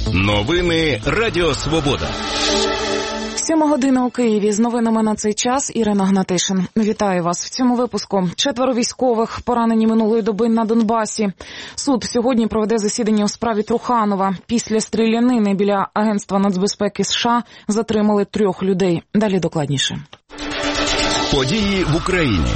Новини Радіо Свобода. 7 година у Києві. З новинами на цей час Ірина Гнатишин. Вітаю вас. В цьому випуску 4 військових поранені минулої доби на Донбасі. Суд сьогодні проведе засідання у справі Труханова. Після стрілянини біля Агентства нацбезпеки США затримали 3 людей. Далі докладніше. Події в Україні.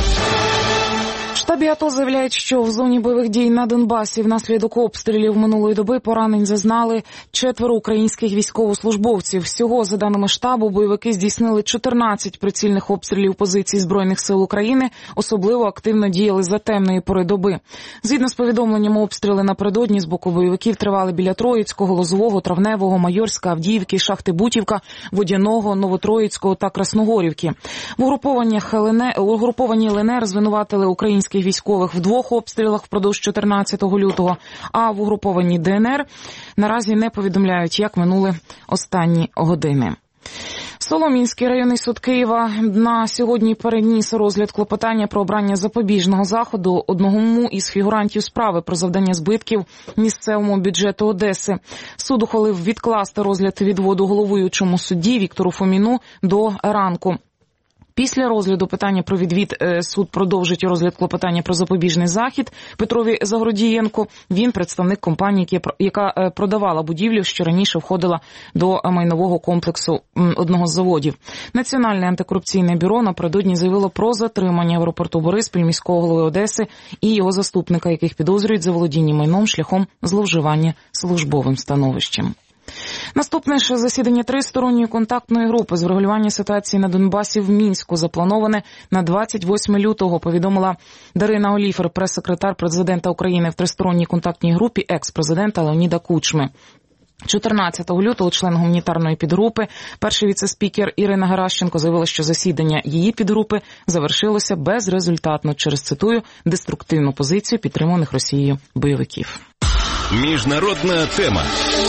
В штабі АТО заявляють, що в зоні бойових дій на Донбасі внаслідок обстрілів минулої доби поранень зазнали 4 українських військовослужбовців. Всього, за даними штабу, бойовики здійснили 14 прицільних обстрілів позицій Збройних сил України, особливо активно діяли за темної пори доби. Згідно з повідомленням, обстріли напередодні з боку бойовиків тривали біля Троїцького, Лозового, Травневого, Майорська, Авдіївки, Шахти Бутівка, Водяного, Новотроїцького та Красногорівки. В угрупованні ЛНР звинуватили українських військових в 2 обстрілах впродовж 14 лютого, а в угрупованій ДНР наразі не повідомляють, як минули останні години. Солом'янський районний суд Києва на сьогодні переніс розгляд клопотання про обрання запобіжного заходу одному із фігурантів справи про завдання збитків місцевому бюджету Одеси. Суд ухвалив відкласти розгляд відводу головуючому судді Віктору Фоміну до ранку. Після розгляду питання про відвід суд продовжить розгляд клопотання про запобіжний захід Петрові Загородієнку. Він представник компанії, яка продавала будівлю, що раніше входила до майнового комплексу одного з заводів. Національне антикорупційне бюро напередодні заявило про затримання в аеропорту Бориспіль міського голови Одеси і його заступника, яких підозрюють за володіння майном шляхом зловживання службовим становищем. Наступне ж засідання тристоронньої контактної групи з врегулювання ситуації на Донбасі в Мінську заплановане на 28 лютого, повідомила Дарина Оліфер, прес-секретар президента України в тристоронній контактній групі екс-президента Леоніда Кучми. 14 лютого член гуманітарної підгрупи, перший віце-спікер Ірина Геращенко заявила, що засідання її підгрупи завершилося безрезультатно через, цитую, деструктивну позицію підтримуваних Росією бойовиків. Міжнародна тема.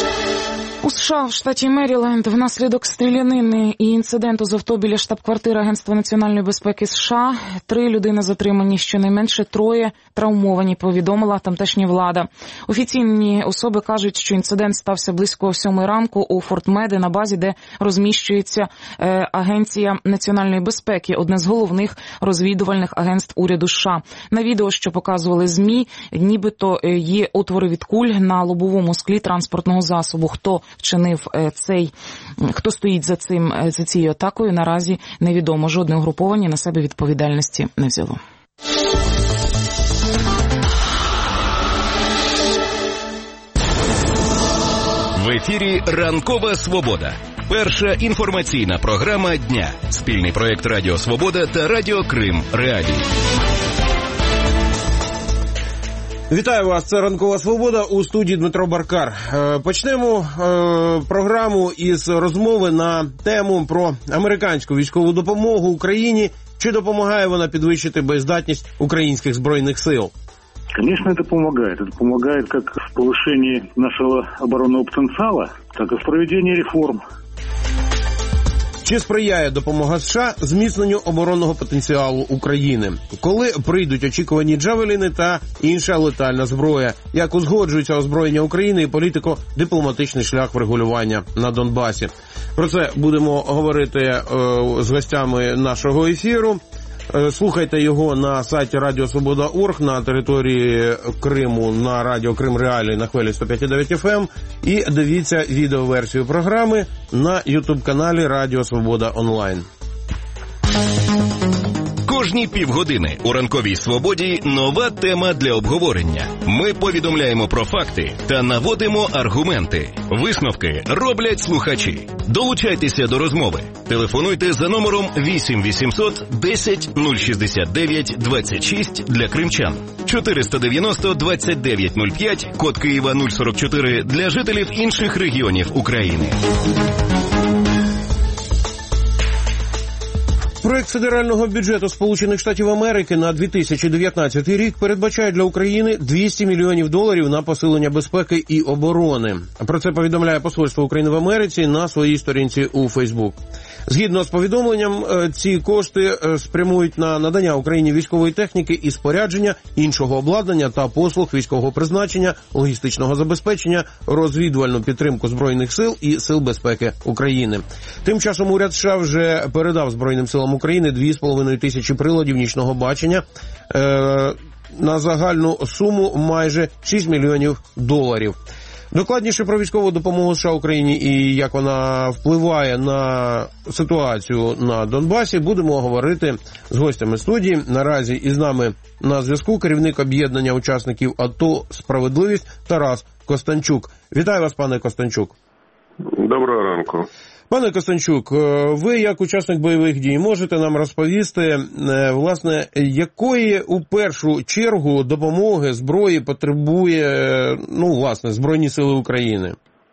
У США в штаті Меріленд внаслідок стрілянини і інциденту з авто біля штаб-квартири Агентства національної безпеки США 3 людини затримані, щонайменше 3 травмовані, повідомила тамтешня влада. Офіційні особи кажуть, що інцидент стався близько 7 ранку у Форт-Меде на базі, де розміщується Агенція національної безпеки, одне з головних розвідувальних агентств уряду США. На відео, що показували ЗМІ, нібито є отвори від куль на лобовому склі транспортного засобу. Хто стоїть за цією атакою, наразі невідомо. Жодне угруповання на себе відповідальності не взяло. В ефірі «Ранкова Свобода». Перша інформаційна програма дня. Спільний проєкт Радіо Свобода та Радіо Крим Реалії. Вітаю вас, це «Ранкова Свобода», у студії Дмитро Баркар. Почнемо програму із розмови на тему про американську військову допомогу Україні. Чи допомагає вона підвищити боєздатність українських збройних сил? Конечно, это помогает. Это помогает как в повышении нашего оборонного потенциала, так и в проведении реформ. Чи сприяє допомога США зміцненню оборонного потенціалу України? Коли прийдуть очікувані джавеліни та інша летальна зброя? Як узгоджується озброєння України і політико-дипломатичний шлях врегулювання на Донбасі? Про це будемо говорити з гостями нашого ефіру. Слухайте його на сайті Радіосвобода.орг, на території Криму на Радіо Крим Реалії на хвилі 105,9 FM і дивіться відеоверсію програми на YouTube-каналі Радіо Свобода Онлайн. Кожні півгодини у «Ранковій Свободі» нова тема для обговорення. Ми повідомляємо про факти та наводимо аргументи. Висновки роблять слухачі. Долучайтеся до розмови. Телефонуйте за номером 8 800 10 069 26 для кримчан. 490 29 05, код Києва 044 для жителів інших регіонів України. Проект федерального бюджету Сполучених Штатів Америки на 2019 рік передбачає для України $200 мільйонів на посилення безпеки і оборони. Про це повідомляє Посольство України в Америці на своїй сторінці у Фейсбук. Згідно з повідомленням, ці кошти спрямують на надання Україні військової техніки і спорядження, іншого обладнання та послуг військового призначення, логістичного забезпечення, розвідувальну підтримку Збройних сил і Сил безпеки України. Тим часом уряд США вже передав Збройним силам України 2,5 тисячі приладів нічного бачення на загальну суму майже $6 мільйонів. Докладніше про військову допомогу США Україні і як вона впливає на ситуацію на Донбасі будемо говорити з гостями студії. Наразі із нами на зв'язку керівник об'єднання учасників АТО «Справедливість» Тарас Костанчук. Вітаю вас, пане Костанчук. Доброго ранку. Пане Костанчук, ви як учасник бойових дій можете нам розповісти, власне, якої у першу чергу допомоги, зброї потребує, Збройні сили України?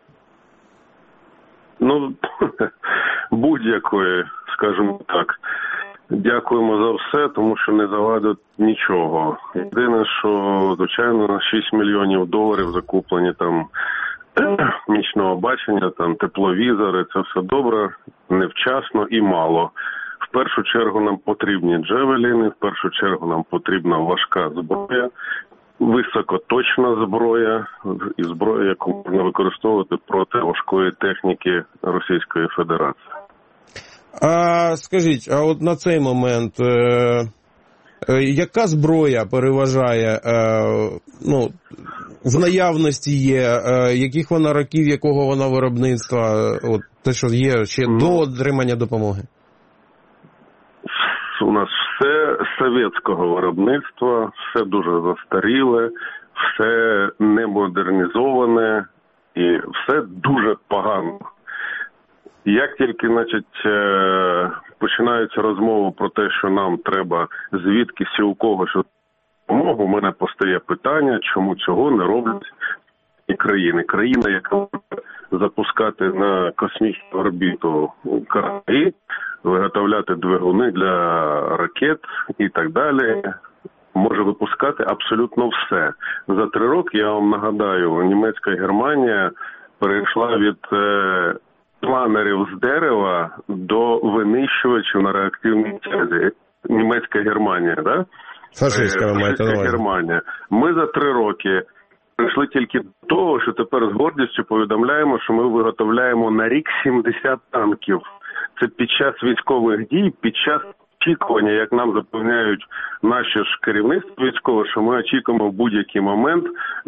Будь-якої, скажімо так. Дякуємо за все, тому що не завадить нічого. Єдине, що, звичайно, $6 мільйонів закуплені там нічного бачення, там тепловізори, це все добре, невчасно і мало. В першу чергу нам потрібні джавеліни, в першу чергу нам потрібна важка зброя, високоточна зброя і зброя, яку можна використовувати проти важкої техніки Російської Федерації. Скажіть, а от на цей момент яка зброя переважає, в наявності є, яких вона років, якого вона виробництва, от те, що є ще до отримання допомоги? У нас все совєтського виробництва, все дуже застаріле, все не модернізоване і все дуже погано. Як тільки, починаються розмови про те, що нам треба звідкись і у когось допомогу, у мене постає питання, чому цього не роблять і країни. Країна, яка може запускати на космічну орбіту кораблі, виготовляти двигуни для ракет і так далі, може випускати абсолютно все. За 3 роки, я вам нагадаю, німецька Германія перейшла від планерів з дерева до винищувачів на реактивній тязі. Німецька Германія, так? Да? Фашистська Германія. Ми за 3 роки прийшли тільки до того, що тепер з гордістю повідомляємо, що ми виготовляємо на рік 70 танків. Це під час військових дій, під час очікування, як нам запевняють наші ж керівництво військове, що ми очікуємо в будь-який момент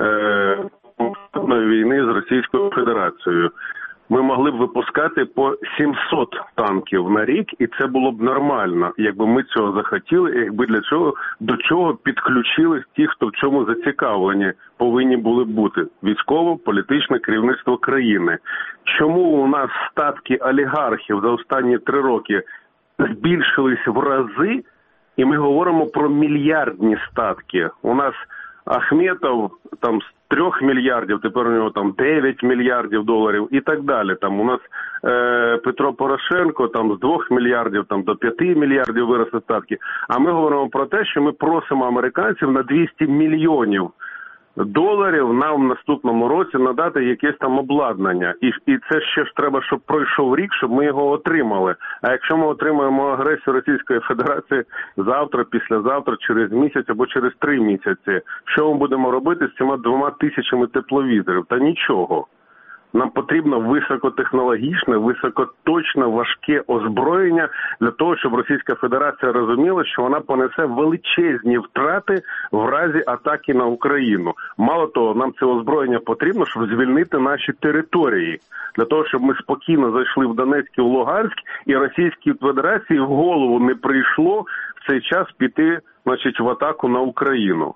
війни з Російською Федерацією. Ми могли б випускати по 700 танків на рік, і це було б нормально, якби ми цього захотіли, якби до чого підключились ті, хто в цьому зацікавлені, повинні були б бути. Військово-політичне керівництво країни. Чому у нас статки олігархів за останні 3 роки збільшились в рази, і ми говоримо про мільярдні статки? У нас Ахметов там з 3 мільярдів, тепер у нього там $9 мільярдів і так далі. Там у нас Петро Порошенко там з 2 мільярдів там до 5 мільярдів виросли статки. А ми говоримо про те, що ми просимо американців на $200 мільйонів нам в наступному році надати якесь там обладнання. І це ще ж треба, щоб пройшов рік, щоб ми його отримали. А якщо ми отримаємо агресію Російської Федерації завтра, післязавтра, через місяць або через 3 місяці, що ми будемо робити з цими 2 тисячами тепловізорів? Та нічого. Нам потрібно високотехнологічне, високоточне, важке озброєння для того, щоб Російська Федерація розуміла, що вона понесе величезні втрати в разі атаки на Україну. Мало того, нам це озброєння потрібно, щоб звільнити наші території. Для того, щоб ми спокійно зайшли в Донецьк і в Луганськ, і Російській Федерації в голову не прийшло в цей час піти, в атаку на Україну.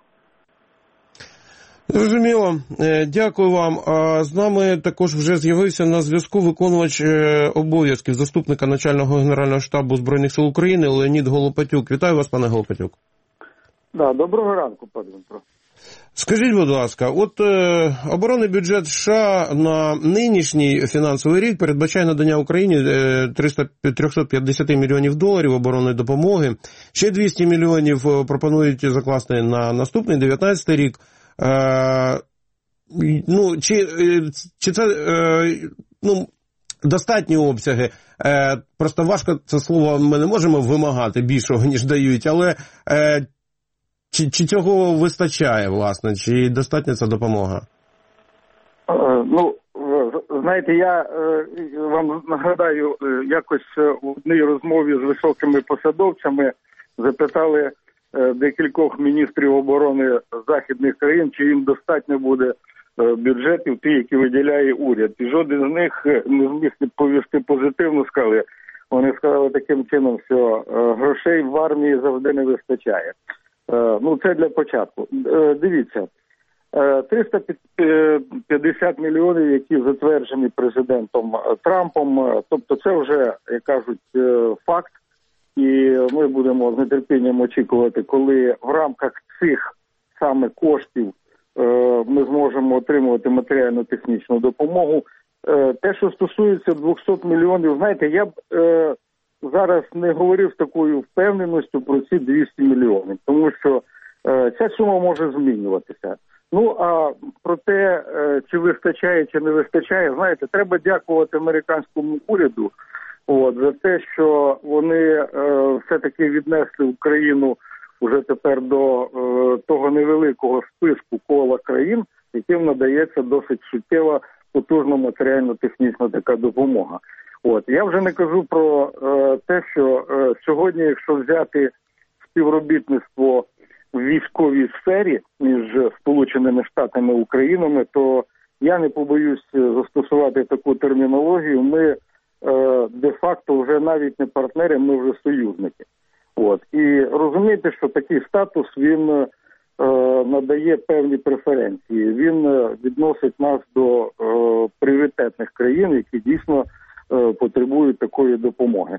Зрозуміло. Дякую вам. З нами також вже з'явився на зв'язку виконувач обов'язків заступника начального Генерального штабу Збройних сил України Леонід Голопатюк. Вітаю вас, пане Голопатюк. Доброго ранку, пане Дмитро. Скажіть, будь ласка, от оборонний бюджет США на нинішній фінансовий рік передбачає надання Україні 350 мільйонів доларів оборонної допомоги. Ще 200 мільйонів пропонують закласти на наступний, 19-й рік. Ну, чи це достатні обсяги? Просто важко це слово, ми не можемо вимагати більшого, ніж дають, але чи цього вистачає, власне, чи достатня ця допомога? Ну, знаєте, я вам нагадаю, якось в одній розмові з високими посадовцями запитали декількох міністрів оборони західних країн, чи їм достатньо буде бюджетів, ті, які виділяє уряд. І жоден з них не зміг відповісти позитивно, сказали. Вони сказали таким чином, що грошей в армії завжди не вистачає. Ну, це для початку. Дивіться, 350 мільйонів, які затверджені президентом Трампом, тобто це вже, як кажуть, факт. І ми будемо з нетерпінням очікувати, коли в рамках цих саме коштів ми зможемо отримувати матеріально-технічну допомогу. Те, що стосується 200 мільйонів, знаєте, я б зараз не говорив з такою впевненістю про ці 200 мільйонів, тому що ця сума може змінюватися. Ну, а про те, чи вистачає, чи не вистачає, знаєте, треба дякувати американському уряду за те, що вони все-таки віднесли Україну вже тепер до того невеликого списку кола країн, яким надається досить суттєва, потужна матеріально-технічна така допомога. Я вже не кажу про те, що сьогодні, якщо взяти співробітництво в військовій сфері між Сполученими Штатами і Україною, то я не побоюсь застосувати таку термінологію. Ми де-факто вже навіть не партнери, ми вже союзники. І розумієте, що такий статус, він надає певні преференції. Він відносить нас до пріоритетних країн, які дійсно потребують такої допомоги.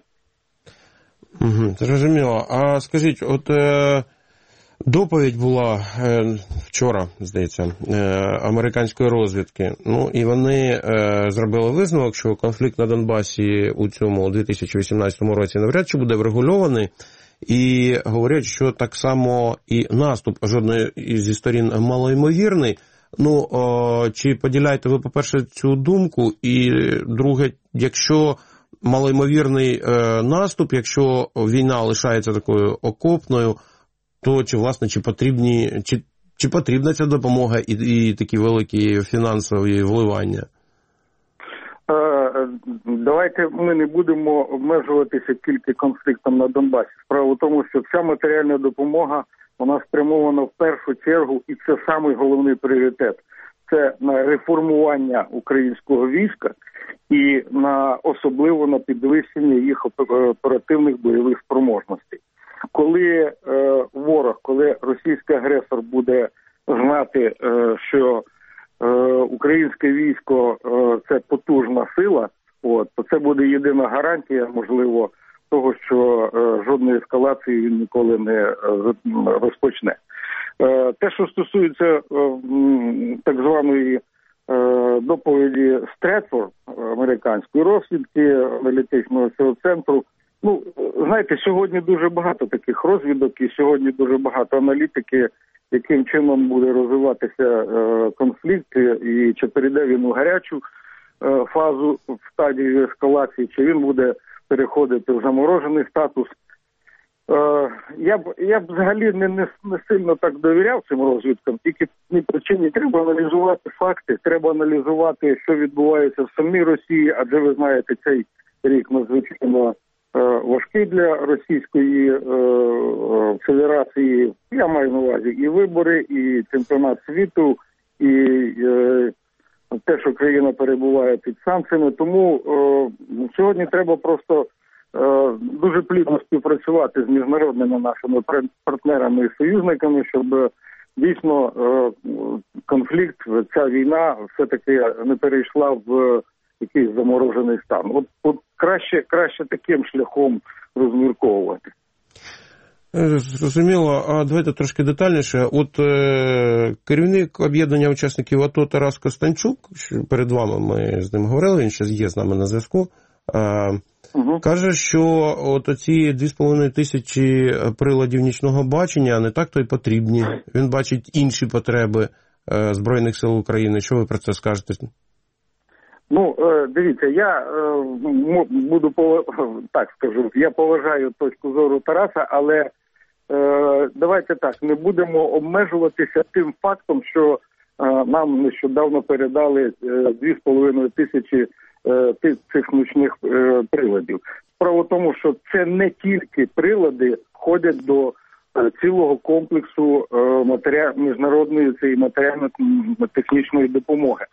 Зрозуміло. А скажіть, от доповідь була вчора, здається, американської розвідки. Ну, і вони зробили висновок, що конфлікт на Донбасі у цьому 2018 році навряд чи буде врегульований. І говорять, що так само і наступ жодної зі сторін малоймовірний. Ну, чи поділяєте ви, по-перше, цю думку? І друге, якщо малоймовірний наступ, якщо війна лишається такою окопною, то власне, чи потрібна ця допомога і такі великі фінансові вливання? Давайте ми не будемо обмежуватися тільки конфліктом на Донбасі. Справа в тому, що ця матеріальна допомога, вона спрямована в першу чергу, і це самий головний пріоритет. Це на реформування українського війська і особливо на підвищення їх оперативних бойових спроможностей. Коли коли російський агресор буде знати, що українське військо це потужна сила, то це буде єдина гарантія, можливо, того, що жодної ескалації він ніколи не розпочне. Те, що стосується так званої доповіді Стретфорд, американської розвідки, аналітичного цього центру, ну, знаєте, сьогодні дуже багато таких розвідок і сьогодні дуже багато аналітики, яким чином буде розвиватися конфлікт і чи перейде він у гарячу фазу в стадії ескалації, чи він буде переходити в заморожений статус. Я б взагалі не сильно так довіряв цим розвідкам, тільки по причині треба аналізувати факти, треба аналізувати, що відбувається в самій Росії, адже ви знаєте, цей рік надзвичайно важкий для Російської Федерації. Я маю на увазі і вибори, і чемпіонат світу, і те, що країна перебуває під санкціями. Тому сьогодні треба просто дуже плідно співпрацювати з міжнародними нашими партнерами і союзниками, щоб дійсно конфлікт, ця війна все-таки не перейшла в якийсь заморожений стан. От краще таким шляхом розмірковувати. Зрозуміло. А давайте трошки детальніше. От керівник об'єднання учасників АТО Тарас Костанчук, перед вами ми з ним говорили, він ще є з нами на зв'язку, каже, що от оці 2,5 тисячі приладів нічного бачення не так то й потрібні. Він бачить інші потреби Збройних сил України. Що ви про це скажете? Ну, дивіться, я буду так скажу, я поважаю точку зору Тараса, але давайте так, не будемо обмежуватися тим фактом, що нам нещодавно передали 2,5 тисячі цих нічних приладів. Справа в тому, що це не тільки прилади входять до цілого комплексу міжнародної цієї матеріально-технічної допомоги.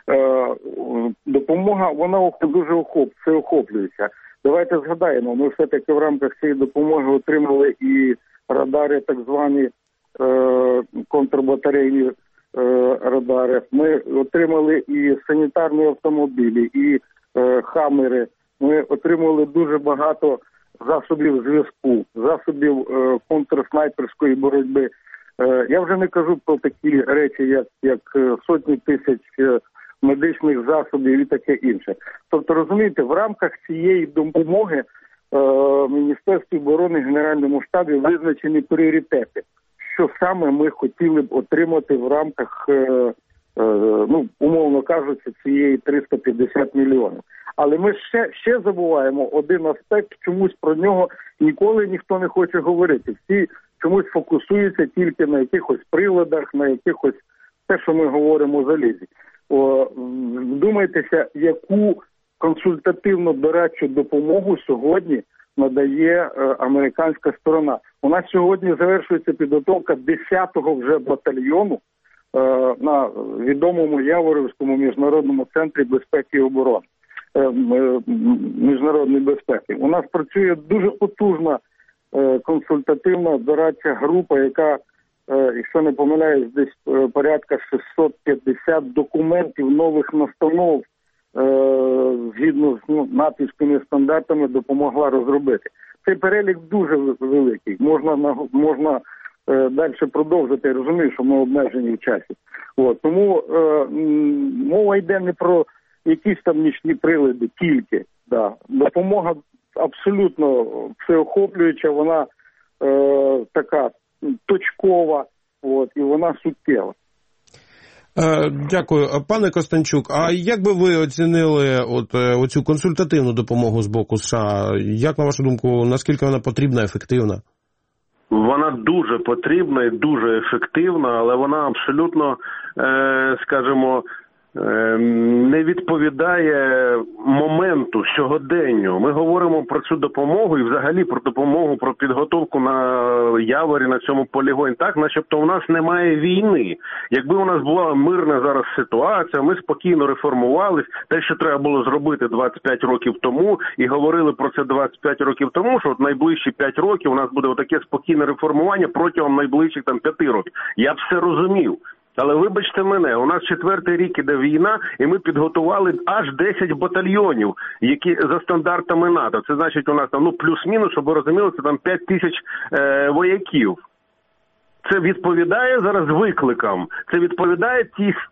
Допомога, вона дуже всеохоплюється. Давайте згадаємо, ми все-таки в рамках цієї допомоги отримали і радари, так звані контрбатарейні радари. Ми отримали і санітарні автомобілі, і хамери. Ми отримали дуже багато засобів зв'язку, засобів контрснайперської боротьби. Я вже не кажу про такі речі, як сотні тисяч медичних засобів і таке інше. Тобто, розумієте, в рамках цієї допомоги Міністерстві оборони, Генеральному штабі визначені пріоритети, що саме ми хотіли б отримати в рамках, умовно кажучи, цієї 350 мільйонів. Але ми ще забуваємо один аспект, чомусь про нього ніколи ніхто не хоче говорити. Всі чомусь фокусуються тільки на якихось приладах, на якихось те, що ми говоримо залізі. Вдумайтеся, яку консультативно-дорадчу допомогу сьогодні надає американська сторона. У нас сьогодні завершується підготовка 10-го вже батальйону на відомому Яворівському міжнародному центрі безпеки і оборони. Міжнародної безпеки. У нас працює дуже потужна консультативна дорадча група, яка, якщо не помиляюсь, десь порядка 650 документів, нових настанов згідно з натівськими стандартами допомогла розробити. Цей перелік дуже великий. Можна далі продовжити. Я розумію, що ми обмежені в часі. Тому мова йде не про якісь там нічні прилади тільки. Да. Допомога абсолютно всеохоплююча, вона така точкова, і вона суттєва. Дякую. Пане Костанчук, а як би ви оцінили оцю консультативну допомогу з боку США? Як, на вашу думку, наскільки вона потрібна, ефективна? Вона дуже потрібна і дуже ефективна, але вона абсолютно, скажімо, не відповідає моменту, сьогоденню. Ми говоримо про цю допомогу і взагалі про допомогу, про підготовку на Яворі, на цьому полігоні. Так, начебто у нас немає війни. Якби у нас була мирна зараз ситуація, ми спокійно реформувались. Те, що треба було зробити 25 років тому, і говорили про це 25 років тому, що от найближчі 5 років у нас буде отаке спокійне реформування протягом найближчих 5 років. Я б все розумів. Але вибачте мене, у нас 4-й рік іде війна, і ми підготували аж 10 батальйонів, які за стандартами НАТО. Це значить у нас там, плюс-мінус, щоб ви розуміли, це там 5 тисяч вояків. Це відповідає зараз викликам. Це відповідає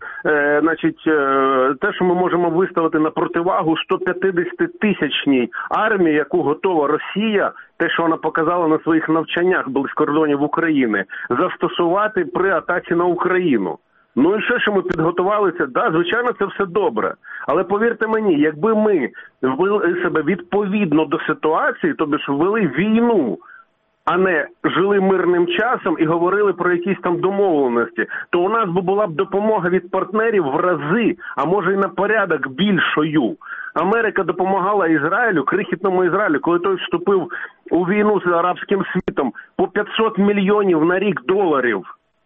те, що ми можемо виставити на противагу 150-тисячній армії, яку готова Росія, те, що вона показала на своїх навчаннях близько кордонів України, застосувати при атаці на Україну. Ну і що ми підготувалися? Да, звичайно, це все добре. Але повірте мені, якби ми вели себе відповідно до ситуації, тобто ж вели війну, а не жили мирним часом і говорили про якісь там домовленості, то у нас була б допомога від партнерів в рази, а може й на порядок більшою. Америка допомагала Ізраїлю, крихітному Ізраїлю, коли той вступив у війну з арабським світом, по 500 мільйонів на рік доларів.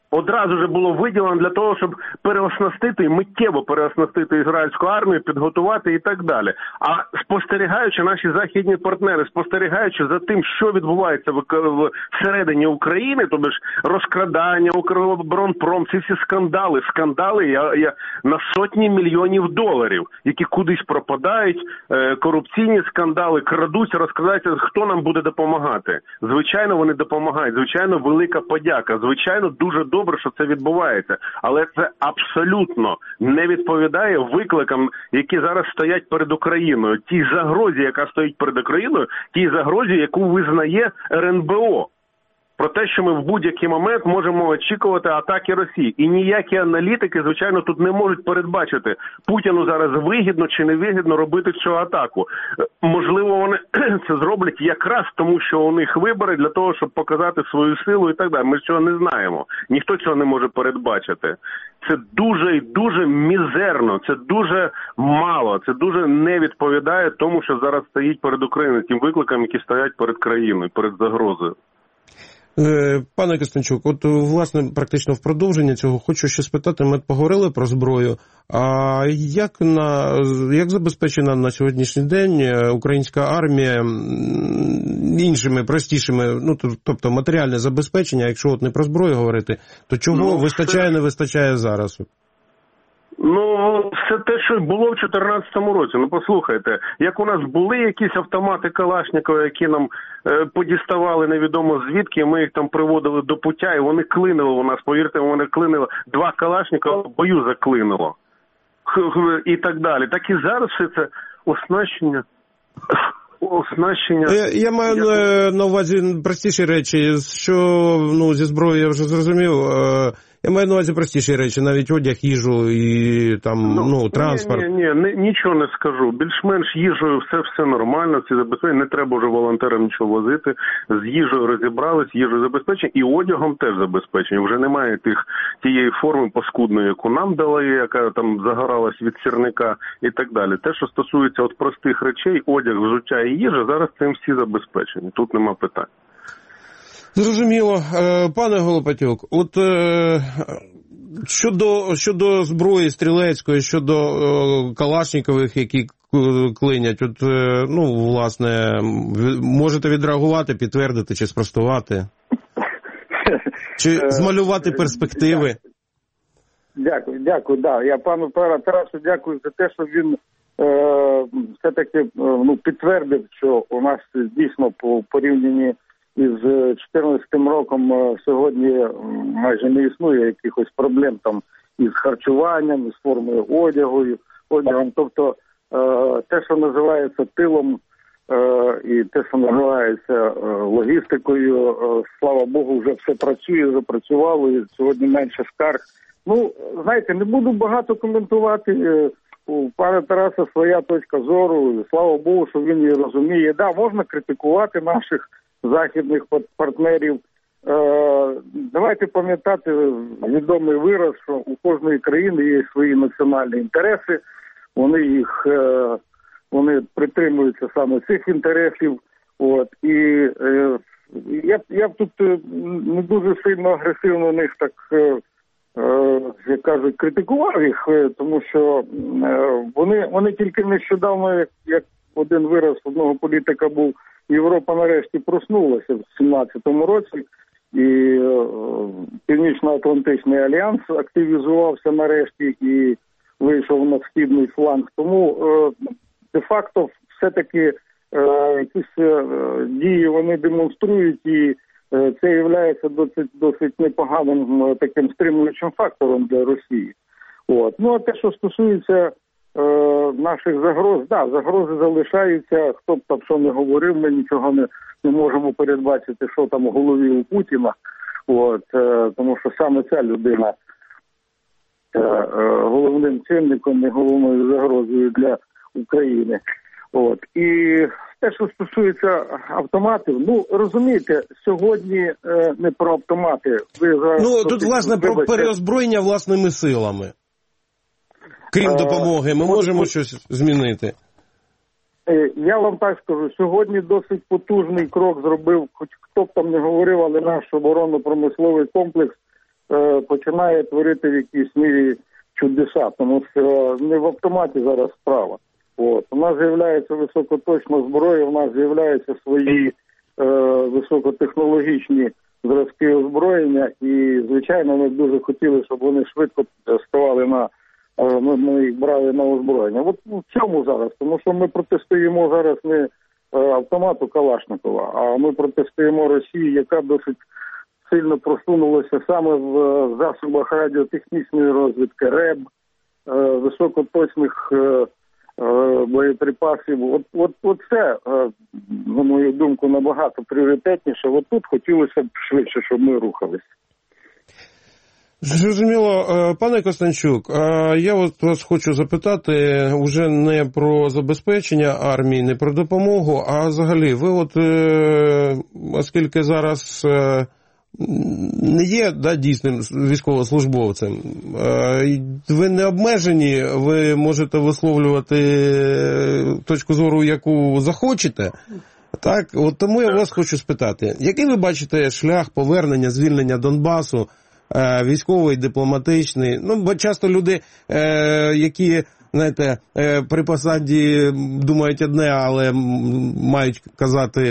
одразу ж було виділено для того, щоб переоснастити, миттєво переоснастити ізраїльську армію, підготувати і так далі. А спостерігаючи, наші західні партнери, спостерігаючи за тим, що відбувається всередині України, тобто ж розкрадання, Укроборонпром, ці всі скандали на сотні мільйонів доларів, які кудись пропадають, корупційні скандали, крадуться, розкрадаються. Хто нам буде допомагати? Звичайно, вони допомагають. Звичайно, велика подяка. Звичайно, дуже добре, що це відбувається. Але це абсолютно не відповідає викликам, які зараз стоять перед Україною. Тій загрозі, яка стоїть перед Україною, тій загрозі, яку визнає РНБО. Про те, що ми в будь-який момент можемо очікувати атаки Росії. І ніякі аналітики, звичайно, тут не можуть передбачити, Путіну зараз вигідно чи не вигідно робити цю атаку. Можливо, вони це зроблять якраз тому, що у них вибори для того, щоб показати свою силу і так далі. Ми цього не знаємо. Ніхто цього не може передбачити. Це дуже і дуже мізерно, це дуже мало, це дуже не відповідає тому, що зараз стоїть перед Україною, тим викликам, які стоять перед країною, перед загрозою. Пане Костянчук, от, власне, практично в продовження цього хочу ще спитати, ми поговорили про зброю, а як забезпечена на сьогоднішній день українська армія іншими, простішими, ну, тобто матеріальне забезпечення, якщо от не про зброю говорити, то чого вистачає, не вистачає зараз? Ну, все те, що було в 2014 році. Ну, послухайте, як у нас були якісь автомати Калашникова, які нам подіставали невідомо звідки, ми їх там приводили до пуття, і вони клинили у нас, повірте, вони клинили 2 Калашникова, в бою заклинило. І так далі. Так і зараз все це оснащення. Я маю на увазі простіші речі, що, ну, зі зброєю я вже зрозумів. Я маю на увазі простіші речі, навіть одяг, їжу і там, транспорт. Ні, нічого не скажу. Більш-менш їжею все нормально, всі забезпечені, не треба вже волонтерам нічого возити. З їжею розібрались, їжею забезпечені і одягом теж забезпечені. Вже немає тієї форми паскудної, яку нам дали, яка там загоралась від сірника і так далі. Те, що стосується от простих речей, одяг, взуття і їжа, зараз цим всі забезпечені. Тут нема питань. Зрозуміло. Пане Голопатюк, от щодо зброї стрілецької, щодо Калашникових, які клинять, от, власне, можете відреагувати, підтвердити чи спростувати? Чи змалювати перспективи? Дякую. Да. Я пану Тарасу дякую за те, що він все-таки підтвердив, що у нас дійсно по порівнянні із 2014 роком сьогодні майже не існує якихось проблем там із харчуванням, із формою одягом. Тобто те, що називається тилом, і те, що називається логістикою, слава Богу, вже все працює, запрацювало, і сьогодні менше скарг. Ну, знаєте, не буду багато коментувати. У пана Тараса своя точка зору, слава Богу, що він її розуміє. Да, можна критикувати наших західних партнерів. Давайте пам'ятати відомий вираз, що у кожної країни є свої національні інтереси, вони притримуються саме цих інтересів. І я б тут не дуже сильно агресивно них так, як кажуть, критикував їх, тому що вони тільки нещодавно, як один вираз одного політика був, Європа нарешті проснулася в 2017 році, і Північно-Атлантичний альянс активізувався нарешті і вийшов на східний фланг. Тому де-факто все-таки якісь дії вони демонструють, і це є досить непоганим таким стримуючим фактором для Росії. Ну а те, що стосується наших загроз, загрози залишаються, хто б там що не говорив, ми нічого не можемо передбачити, що там у голові у Путіна, тому що саме ця людина головним чинником і головною загрозою для України. І те, що стосується автоматів, розумієте, сьогодні не про автомати. Тут, власне, про переозброєння власними силами. Крім допомоги, ми можемо щось змінити? Я вам так скажу, сьогодні досить потужний крок зробив, хоч хто б там не говорив, але наш оборонно-промисловий комплекс починає творити в якійсь мірі чудеса, тому що не в автоматі зараз справа. У нас з'являється високоточна зброя, у нас з'являються свої високотехнологічні зразки озброєння, і, звичайно, ми б дуже хотіли, щоб вони швидко ставали ми їх брали на озброєння. От в цьому зараз, тому що ми протистоїмо зараз не автомату Калашникова, а ми протистоїмо Росії, яка досить сильно просунулася саме в засобах радіотехнічної розвідки, РЕБ, високоточних боєприпасів. От це, на мою думку, набагато пріоритетніше. От тут хотілося б швидше, щоб ми рухалися. Зрозуміло. Пане Костанчук, я от вас хочу запитати вже не про забезпечення армії, не про допомогу, а взагалі, ви от, оскільки зараз не є дійсним військовослужбовцем, ви не обмежені, ви можете висловлювати точку зору, яку захочете. Так, от тому я вас хочу спитати, який ви бачите шлях повернення, звільнення Донбасу, військовий, дипломатичний? Ну, бо часто люди, які, знаєте, при посаді думають одне, але мають казати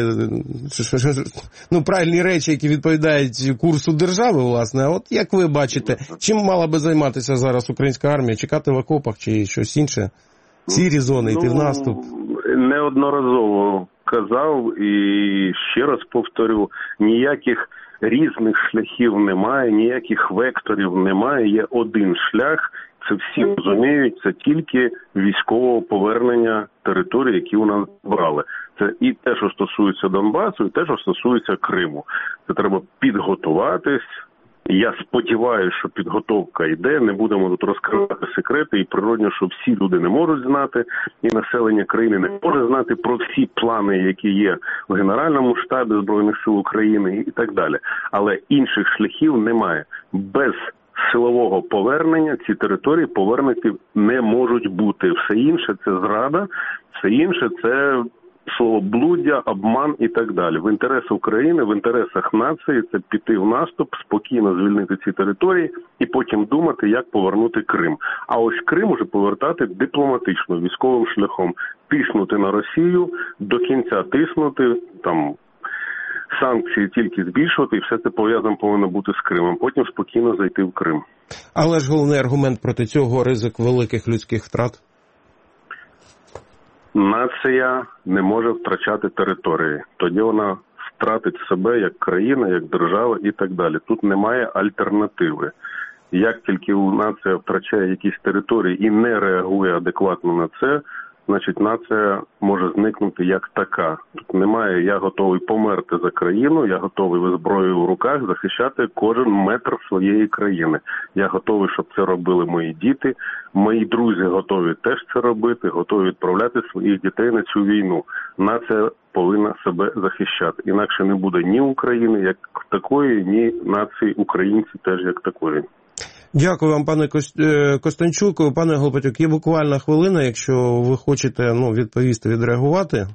правильні речі, які відповідають курсу держави, власне. А от як ви бачите, чим мала би займатися зараз українська армія? Чекати в окопах чи щось інше? Сірі зони, йти в наступ? Неодноразово казав і ще раз повторю, ніяких різних шляхів немає, ніяких векторів немає, є один шлях, це всі розуміють, це тільки військового повернення територій, які у нас брали. Це і те, що стосується Донбасу, і те, що стосується Криму. Це треба підготуватись. Я сподіваюся, що підготовка йде, не будемо тут розкривати секрети, і природно, що всі люди не можуть знати, і населення країни не може знати про всі плани, які є в Генеральному штабі Збройних сил України і так далі. Але інших шляхів немає. Без силового повернення ці території повернуті не можуть бути. Все інше – це зрада, все інше – це словоблуддя, обман і так далі. В інтересах України, в інтересах нації це піти в наступ, спокійно звільнити ці території і потім думати, як повернути Крим. А ось Крим уже повертати дипломатично, військовим шляхом. Тиснути на Росію, до кінця тиснути, там, санкції тільки збільшувати, і все це повинно бути з Кримом. Потім спокійно зайти в Крим. Але ж головний аргумент проти цього – ризик великих людських втрат. Нація не може втрачати території. Тоді вона втратить себе як країна, як держава і так далі. Тут немає альтернативи. Як тільки нація втрачає якісь території і не реагує адекватно на це, значить нація може зникнути як така. Тут немає «я готовий померти за країну», «я готовий зі зброєю в руках захищати кожен метр своєї країни». Я готовий, щоб це робили мої діти, мої друзі готові теж це робити, готові відправляти своїх дітей на цю війну. Нація повинна себе захищати. Інакше не буде ні України як такої, ні нації українців теж як такої. Дякую вам, пане Костанчук. Пане Глопатюк, є буквально хвилина, якщо ви хочете відповісти, відреагувати.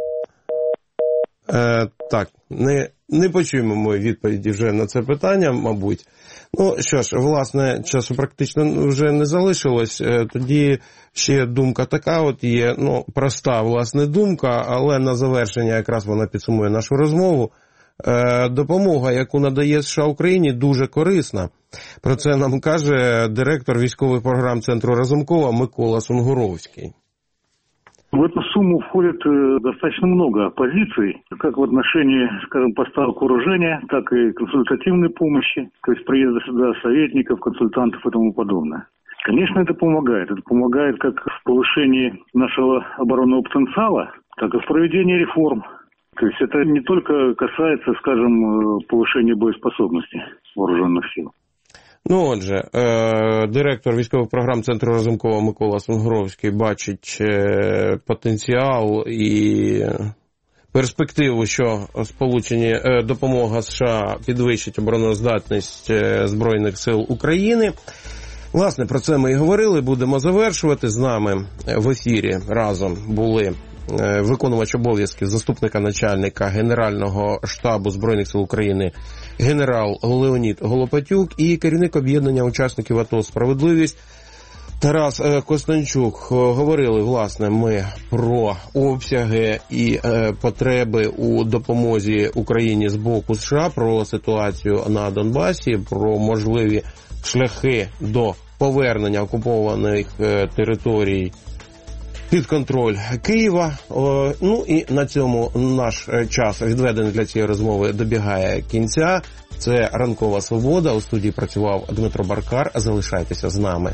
Так, не почуємо мої відповіді вже на це питання, мабуть. Ну, що ж, власне, часу практично вже не залишилось. Тоді ще думка така от є, проста, власне, думка, але на завершення якраз вона підсумує нашу розмову. Допомога, яку надає США Україні, дуже корисна. Про це нам каже директор військових програм Центру Разумкова Микола Сунгуровський. В эту сумму входит достаточно много позиций, как в отношении, скажем, поставок вооружения, так и консультативной помощи, то есть приезда сюда советников, консультантов и тому подобное. Конечно, это помогает. Это помогает как в повышении нашего оборонного потенциала, так и в проведении реформ. То есть это не только касается, скажем, повышения боеспособности вооруженных сил. Отже, директор військових програм Центру Разумкова Микола Сунгуровський бачить потенціал і перспективу, що допомога США підвищить обороноздатність Збройних сил України. Власне, про це ми і говорили, будемо завершувати. З нами в ефірі разом були виконувач обов'язків заступника начальника Генерального штабу Збройних сил України генерал Леонід Голопатюк і керівник об'єднання учасників АТО «Справедливість» Тарас Костанчук. Говорили, власне, ми про обсяги і потреби у допомозі Україні з боку США, про ситуацію на Донбасі, про можливі шляхи до повернення окупованих територій під контроль Києва. Ну і на цьому наш час, відведений для цієї розмови, добігає кінця. Це «Ранкова Свобода». У студії працював Дмитро Баркар. Залишайтеся з нами.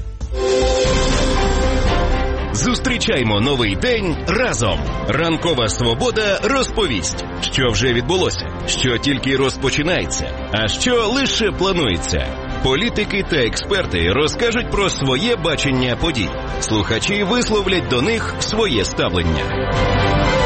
Зустрічаймо новий день разом. «Ранкова Свобода» розповість, що вже відбулося, що тільки розпочинається, а що лише планується. Політики та експерти розкажуть про своє бачення подій. Слухачі висловлять до них своє ставлення.